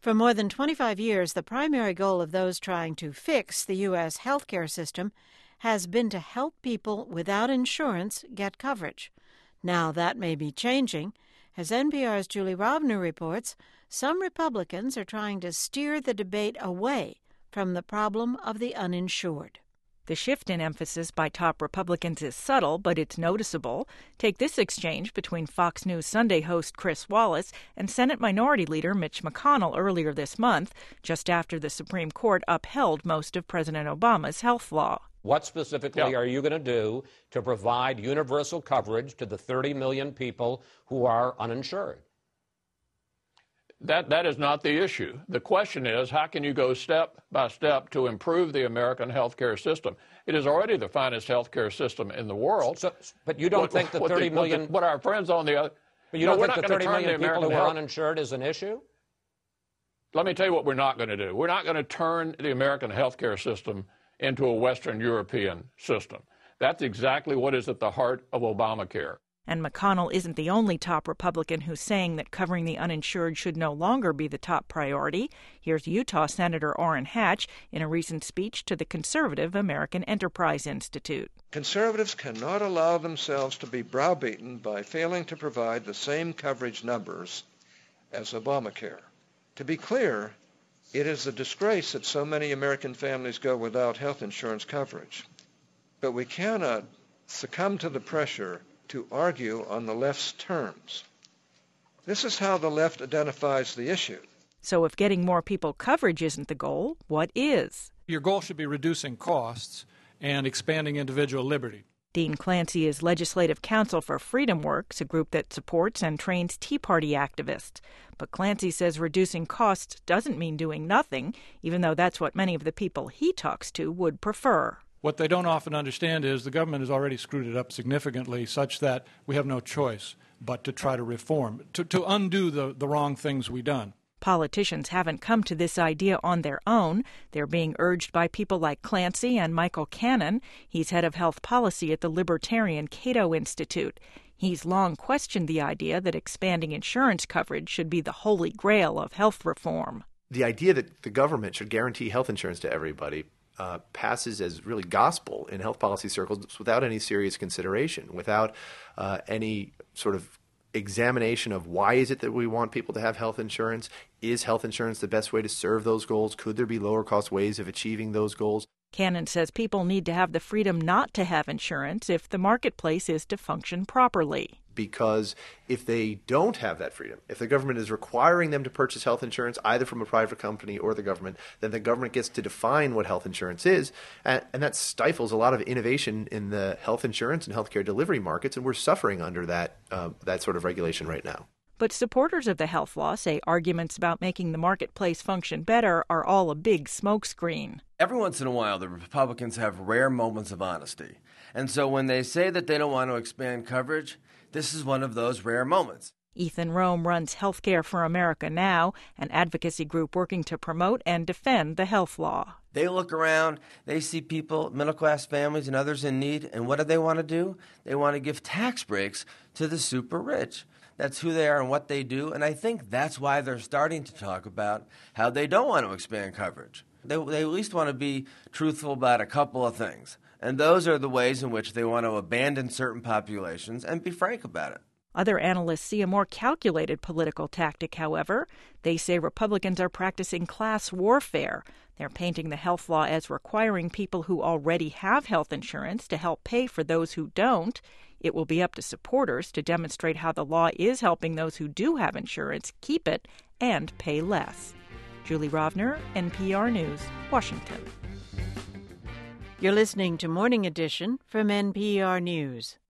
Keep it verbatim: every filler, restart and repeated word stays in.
For more than twenty-five years, the primary goal of those trying to fix the U S healthcare system has been to help people without insurance get coverage. Now that may be changing. As N P R's Julie Rovner reports, some Republicans are trying to steer the debate away from the problem of the uninsured. The shift in emphasis by top Republicans is subtle, but it's noticeable. Take this exchange between Fox News Sunday host Chris Wallace and Senate Minority Leader Mitch McConnell earlier this month, just after the Supreme Court upheld most of President Obama's health law. What specifically Yeah. are you going to do to provide universal coverage to the thirty million people who are uninsured? That, that is not the issue. The question is, how can you go step by step to improve the American healthcare system? It is already the finest healthcare system in the world. So, but you don't what, think the what thirty the, million... What, the, what our friends on the other... But you no, don't we're think not the thirty turn million the people American who are health, uninsured is an issue? Let me tell you what we're not going to do. We're not going to turn the American healthcare system into a Western European system. That's exactly what is at the heart of Obamacare. And McConnell isn't the only top Republican who's saying that covering the uninsured should no longer be the top priority. Here's Utah Senator Orrin Hatch in a recent speech to the conservative American Enterprise Institute. Conservatives cannot allow themselves to be browbeaten by failing to provide the same coverage numbers as Obamacare. To be clear, it is a disgrace that so many American families go without health insurance coverage. But we cannot succumb to the pressure to argue on the left's terms. This is how the left identifies the issue. So if getting more people coverage isn't the goal, what is? Your goal should be reducing costs and expanding individual liberty. Dean Clancy is legislative counsel for Freedom Works, a group that supports and trains Tea Party activists. But Clancy says reducing costs doesn't mean doing nothing, even though that's what many of the people he talks to would prefer. What they don't often understand is the government has already screwed it up significantly such that we have no choice but to try to reform, to, to undo the, the wrong things we've done. Politicians haven't come to this idea on their own. They're being urged by people like Clancy and Michael Cannon. He's head of health policy at the libertarian Cato Institute. He's long questioned the idea that expanding insurance coverage should be the holy grail of health reform. The idea that the government should guarantee health insurance to everybody Uh, passes as really gospel in health policy circles without any serious consideration, without uh, any sort of examination of why is it that we want people to have health insurance? Is health insurance the best way to serve those goals? Could there be lower cost ways of achieving those goals? Cannon says people need to have the freedom not to have insurance if the marketplace is to function properly. Because if they don't have that freedom, if the government is requiring them to purchase health insurance either from a private company or the government, then the government gets to define what health insurance is, and, and that stifles a lot of innovation in the health insurance and healthcare delivery markets, and we're suffering under that uh, that sort of regulation right now. But supporters of the health law say arguments about making the marketplace function better are all a big smokescreen. Every once in a while, the Republicans have rare moments of honesty. And so when they say that they don't want to expand coverage, this is one of those rare moments. Ethan Rome runs Healthcare for America Now, an advocacy group working to promote and defend the health law. They look around, they see people, middle-class families and others in need, and what do they want to do? They want to give tax breaks to the super rich. That's who they are and what they do, and I think that's why they're starting to talk about how they don't want to expand coverage. They, they at least want to be truthful about a couple of things, and those are the ways in which they want to abandon certain populations and be frank about it. Other analysts see a more calculated political tactic, however. They say Republicans are practicing class warfare. They're painting the health law as requiring people who already have health insurance to help pay for those who don't. It will be up to supporters to demonstrate how the law is helping those who do have insurance keep it and pay less. Julie Rovner, N P R News, Washington. You're listening to Morning Edition from N P R News.